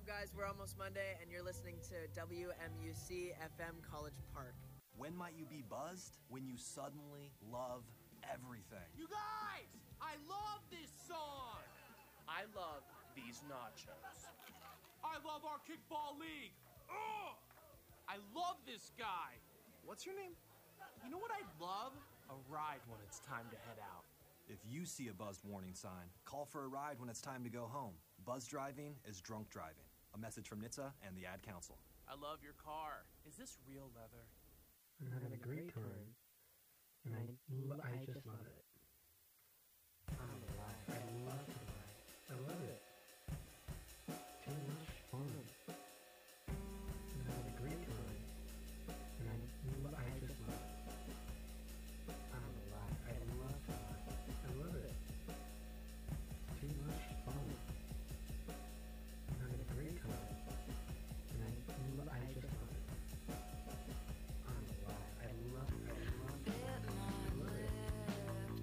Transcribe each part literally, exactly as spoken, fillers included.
up, guys? We're almost Monday, and you're listening to W M U C F M College Park. When might you be buzzed? When you suddenly love everything. You guys! I love this song! I love these nachos. I love our kickball league! Ugh! I love this guy! What's your name? You know what I'd love? A ride when it's time to head out. If you see a buzzed warning sign, call for a ride when it's time to go home. Buzz driving is drunk driving. A message from N H T S A and the Ad Council. I love your car. Is this real leather? I'm having a great time, and I, lo- I just love it. I'm alive. I love it. I love it. Too much fun. I'm having a great time, and I, lo- I just love it. I'm alive. I love life. I love it. Too much fun. I'm having a great time, and I, lo- I just love it. I love it. I love it. I love it.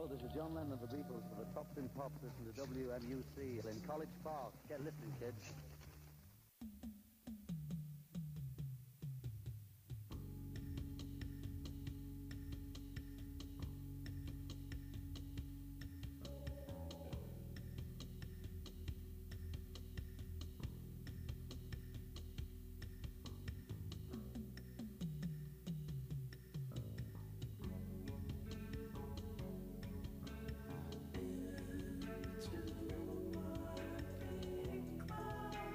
Hello, this is John Lennon of the Beatles for the Tops in Pop. Listen to W M U C in College Park. Get listening, kids. Into my big cloud.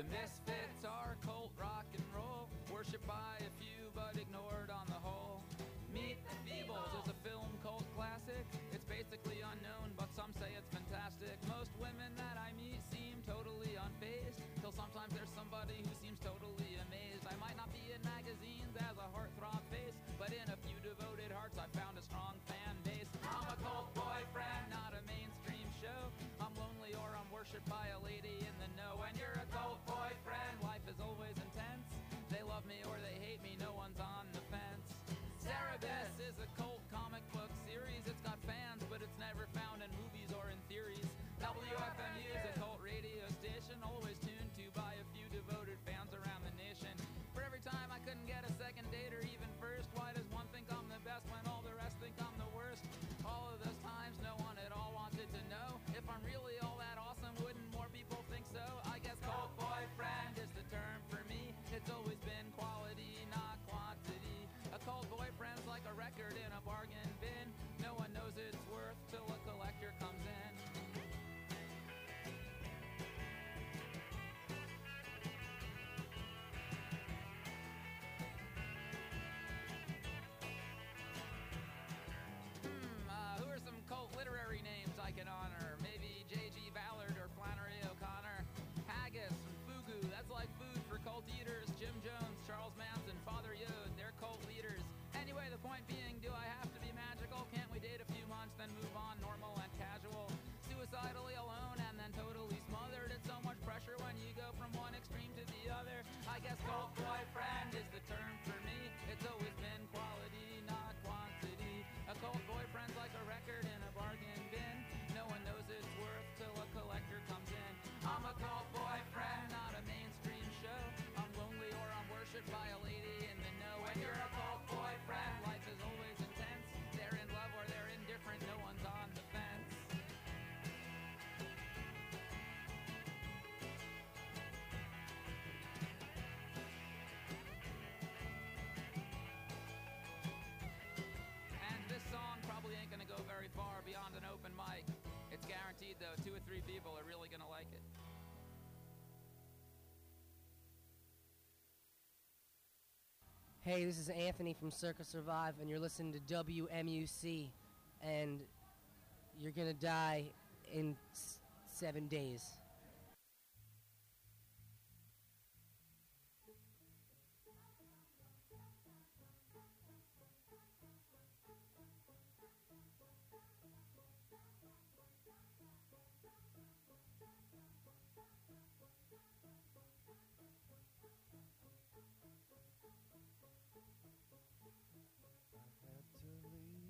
The Misfits are cult rock and roll, worshipped by a few but ignored on the whole. Meet the Feebles is a film cult classic. It's basically unknown, but some say it's fantastic. Most women that I meet seem totally unfazed, till sometimes there's somebody who seems totally amazed. I might not be in magazines as a heartthrob face, but in a few devoted hearts I found a strong fan base. I'm a cult boyfriend, not a mainstream show. I'm lonely or I'm worshipped by a lady in the know. When you're a cult boyfriend, life is always intense. They love me or they hate me, no one's on the fence. Cerebus is a cult comic book series. It's got fans, but it's never found in movies or in theories. W F M U is a cult radio station, always tuned to by a few devoted fans around the nation. For every time I couldn't get a second date or even first, why does one think I'm the best when all the rest think I'm the worst? All of those times no one at all wanted to know if I'm really all that awesome. Wouldn't more people think so? I guess cult boyfriend is the term for me. It's always been quality, not quantity. A cult boyfriend's like a record in a bargain bin. No one knows its worth till a collector comes in. Hmm, uh, who are some cult literary names I can honor? Maybe J G Ballard or Flannery O'Connor. Haggis and Fugu, that's like food for cult eaters. Jim Jones, Charles Manson, Father Yod, they're cult leaders. Anyway, the point being, do I have to be magical? Can't we date a few months, then move on, normal and casual? Suicidally alone and then totally smothered. It's so much pressure when you go from one extreme to the other. I guess cult boyfriend is the term for me. It's always been quality, not quantity. A cult boyfriend's like a record in a bargain bin. No one knows its worth till a collector comes in. I'm a cult boyfriend, not a mainstream show. I'm lonely or I'm worshipped by a lady in the know. When you're a cult boyfriend, life is always intense. They're in love or they're indifferent, no one's on the fence. And this song probably ain't gonna go very far beyond an open mic. It's guaranteed though, two or three people are really gonna like it. Hey, this is Anthony from Circa Survive, and you're listening to W M U C, and you're gonna die in s- seven days.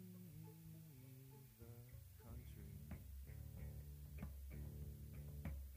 I had to leave the country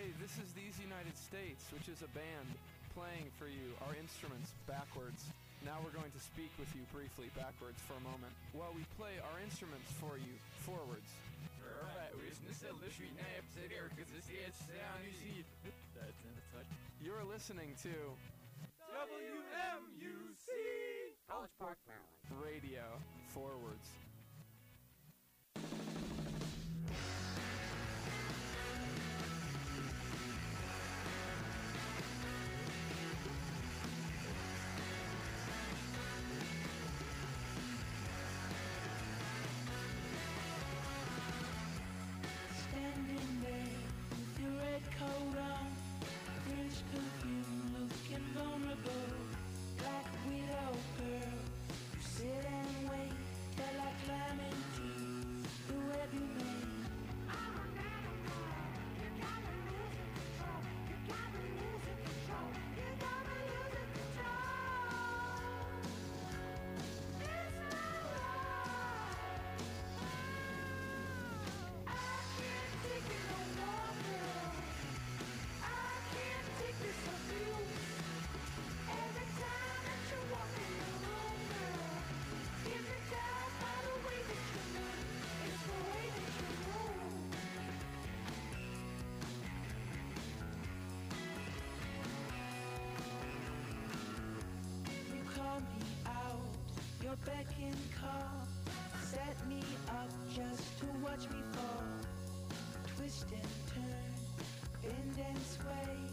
Hey, this is These United States, which is a band playing for you our instruments backwards. Now we're going to speak with you briefly backwards for a moment while we play our instruments for you forwards. You're listening to W M U C College Park, Maryland. Radio Forwards. Standing there with your red coat on, French perfume looking vulnerable, like a widow girl. You sit and wait till I climb into the web you made. I'm a animal. You got me losing control. You got me losing control. You got me losing control. It's my life. I can't take it no longer. I can't take this abuse. Every time that you walk in the room, girl, hypnotized by the way that you move. It's the way that you move. You call me out, your beck and call, set me up just to watch me fall. Twist and turn, bend and sway.